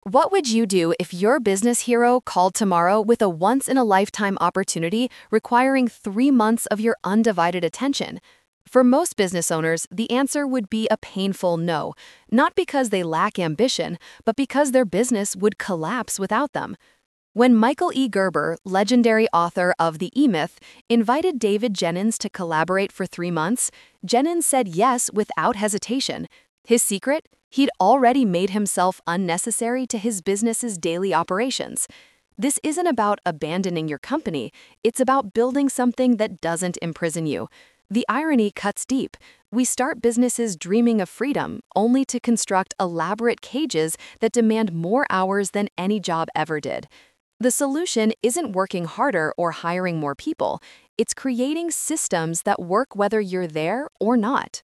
What would you do if your business hero called tomorrow with a once-in-a-lifetime opportunity requiring 3 months of your undivided attention? For most business owners, the answer would be a painful no, not because they lack ambition, but because their business would collapse without them. When Michael E. Gerber, legendary author of The E-Myth, invited David Jennings to collaborate for 3 months, Jennings said yes without hesitation. His secret? He'd already made himself unnecessary to his business's daily operations. This isn't about abandoning your company, it's about building something that doesn't imprison you. The irony cuts deep. We start businesses dreaming of freedom, only to construct elaborate cages that demand more hours than any job ever did. The solution isn't working harder or hiring more people, it's creating systems that work whether you're there or not.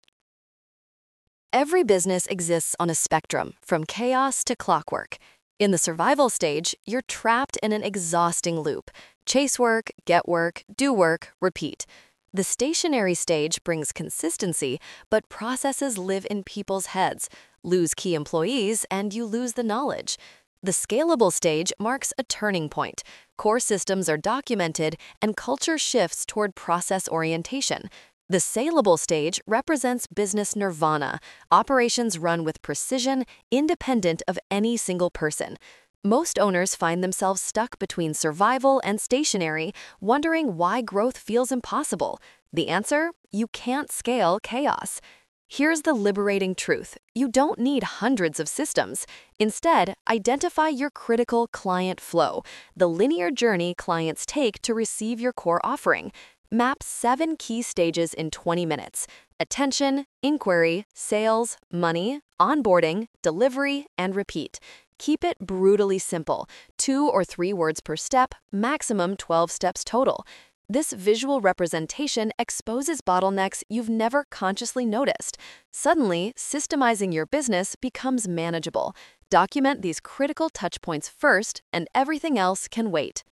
Every business exists on a spectrum, from chaos to clockwork. In the survival stage, you're trapped in an exhausting loop. Chase work, get work, do work, repeat. The stationary stage brings consistency, but processes live in people's heads. Lose key employees, and you lose the knowledge. The scalable stage marks a turning point. Core systems are documented, and culture shifts toward process orientation. The saleable stage represents business nirvana. Operations run with precision, independent of any single person. Most owners find themselves stuck between survival and stationary, wondering why growth feels impossible. The answer? You can't scale chaos. Here's the liberating truth. You don't need hundreds of systems. Instead, identify your critical client flow, the linear journey clients take to receive your core offering. Map 7 key stages in 20 minutes: attention, inquiry, sales, money, onboarding, delivery, and repeat. Keep it brutally simple, 2 or 3 words per step, maximum 12 steps total. This visual representation exposes bottlenecks you've never consciously noticed. Suddenly, systemizing your business becomes manageable. Document these critical touchpoints first, and everything else can wait.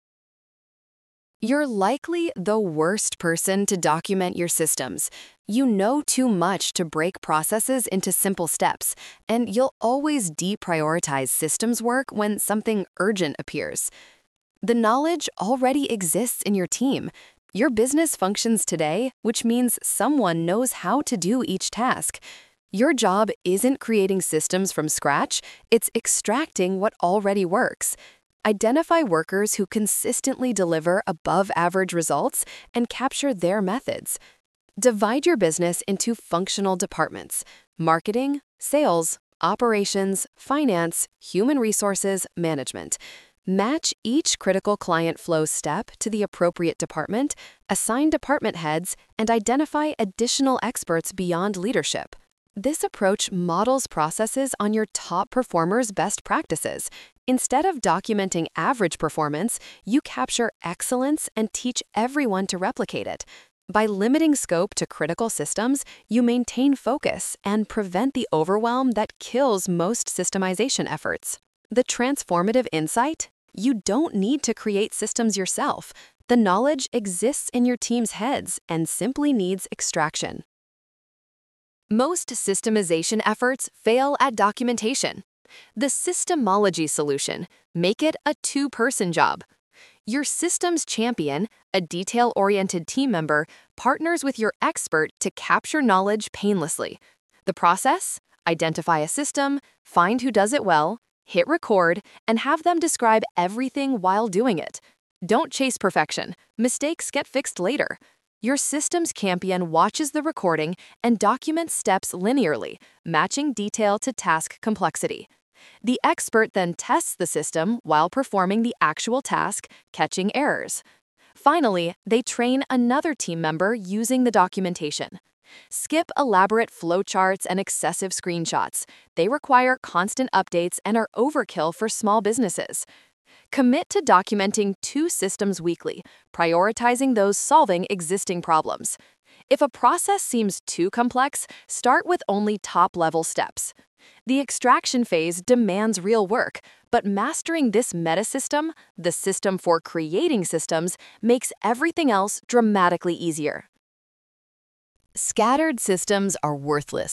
You're likely the worst person to document your systems. You know too much to break processes into simple steps, and you'll always deprioritize systems work when something urgent appears. The knowledge already exists in your team. Your business functions today, which means someone knows how to do each task. Your job isn't creating systems from scratch, it's extracting what already works. Identify workers who consistently deliver above-average results and capture their methods. Divide your business into functional departments: marketing, sales, operations, finance, human resources, management. Match each critical client flow step to the appropriate department, assign department heads, and identify additional experts beyond leadership. This approach models processes on your top performers' best practices. Instead of documenting average performance, you capture excellence and teach everyone to replicate it. By limiting scope to critical systems, you maintain focus and prevent the overwhelm that kills most systemization efforts. The transformative insight? You don't need to create systems yourself. The knowledge exists in your team's heads and simply needs extraction. Most systemization efforts fail at documentation. The Systemology solution: make it a two-person job. Your systems champion, a detail-oriented team member, partners with your expert to capture knowledge painlessly. The process? Identify a system, find who does it well, hit record, and have them describe everything while doing it. Don't chase perfection. Mistakes get fixed later. Your systems champion watches the recording and documents steps linearly, matching detail to task complexity. The expert then tests the system while performing the actual task, catching errors. Finally, they train another team member using the documentation. Skip elaborate flowcharts and excessive screenshots. They require constant updates and are overkill for small businesses. Commit to documenting 2 systems weekly, prioritizing those solving existing problems. If a process seems too complex, start with only top-level steps. The extraction phase demands real work, but mastering this meta-system, the system for creating systems, makes everything else dramatically easier. Scattered systems are worthless.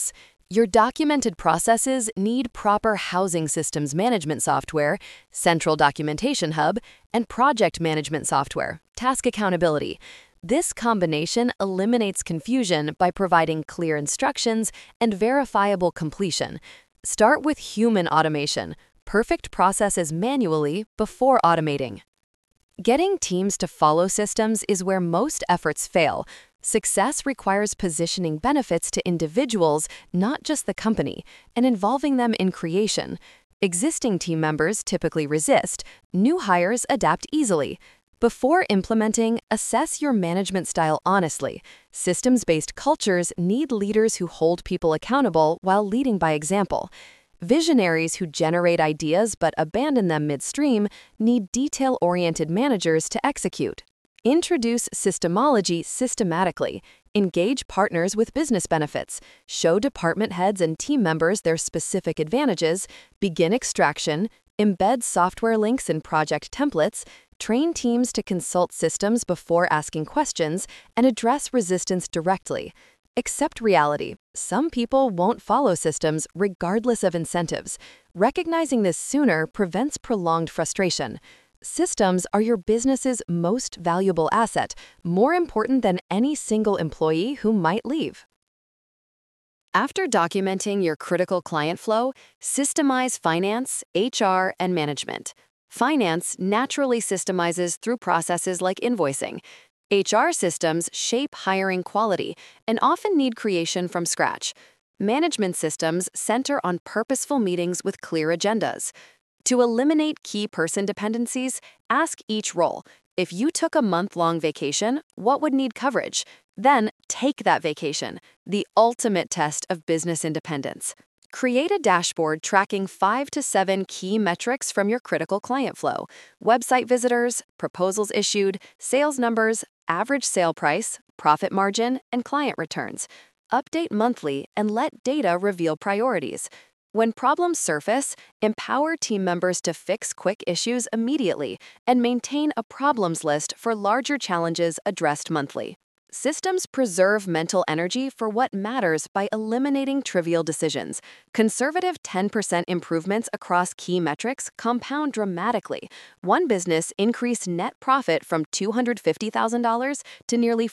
Your documented processes need proper housing systems management software, central documentation hub, and project management software, task accountability. This combination eliminates confusion by providing clear instructions and verifiable completion. Start with human automation. Perfect processes manually before automating. Getting teams to follow systems is where most efforts fail. Success requires positioning benefits to individuals, not just the company, and involving them in creation. Existing team members typically resist. New hires adapt easily. Before implementing, assess your management style honestly. Systems-based cultures need leaders who hold people accountable while leading by example. Visionaries who generate ideas but abandon them midstream need detail-oriented managers to execute. Introduce systemology systematically. Engage partners with business benefits. Show department heads and team members their specific advantages. Begin extraction. Embed software links in project templates. Train teams to consult systems before asking questions and address resistance directly. Accept reality. Some people won't follow systems regardless of incentives. Recognizing this sooner prevents prolonged frustration. Systems are your business's most valuable asset, more important than any single employee who might leave. After documenting your critical client flow, systemize finance, HR, and management. Finance naturally systemizes through processes like invoicing. HR systems shape hiring quality and often need creation from scratch. Management systems center on purposeful meetings with clear agendas. To eliminate key person dependencies, ask each role, if you took a month-long vacation, what would need coverage? Then take that vacation, the ultimate test of business independence. Create a dashboard tracking 5 to 7 key metrics from your critical client flow: website visitors, proposals issued, sales numbers, average sale price, profit margin, and client returns. Update monthly and let data reveal priorities. When problems surface, empower team members to fix quick issues immediately and maintain a problems list for larger challenges addressed monthly. Systems preserve mental energy for what matters by eliminating trivial decisions. Conservative 10% improvements across key metrics compound dramatically. One business increased net profit from $250,000 to nearly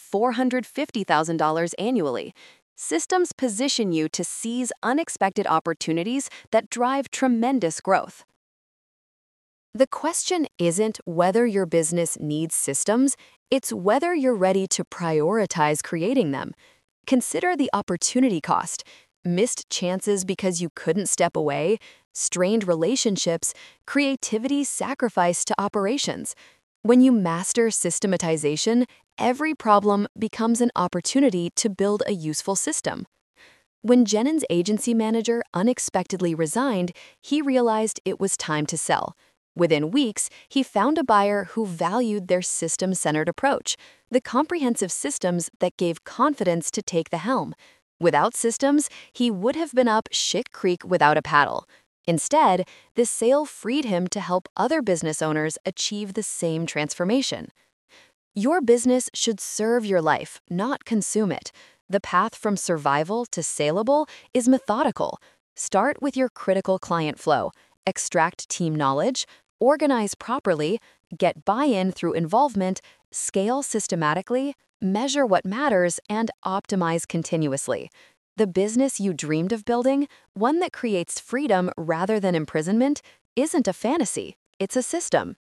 $450,000 annually. Systems position you to seize unexpected opportunities that drive tremendous growth. The question isn't whether your business needs systems, it's whether you're ready to prioritize creating them. Consider the opportunity cost: missed chances because you couldn't step away, strained relationships, creativity sacrificed to operations. When you master systematization, every problem becomes an opportunity to build a useful system. When Jennings' agency manager unexpectedly resigned, he realized it was time to sell. Within weeks, he found a buyer who valued their system-centered approach, the comprehensive systems that gave confidence to take the helm. Without systems, he would have been up shit creek without a paddle. Instead, this sale freed him to help other business owners achieve the same transformation. Your business should serve your life, not consume it. The path from survival to saleable is methodical. Start with your critical client flow, extract team knowledge, organize properly, get buy-in through involvement, scale systematically, measure what matters, and optimize continuously. The business you dreamed of building, one that creates freedom rather than imprisonment, isn't a fantasy, it's a system.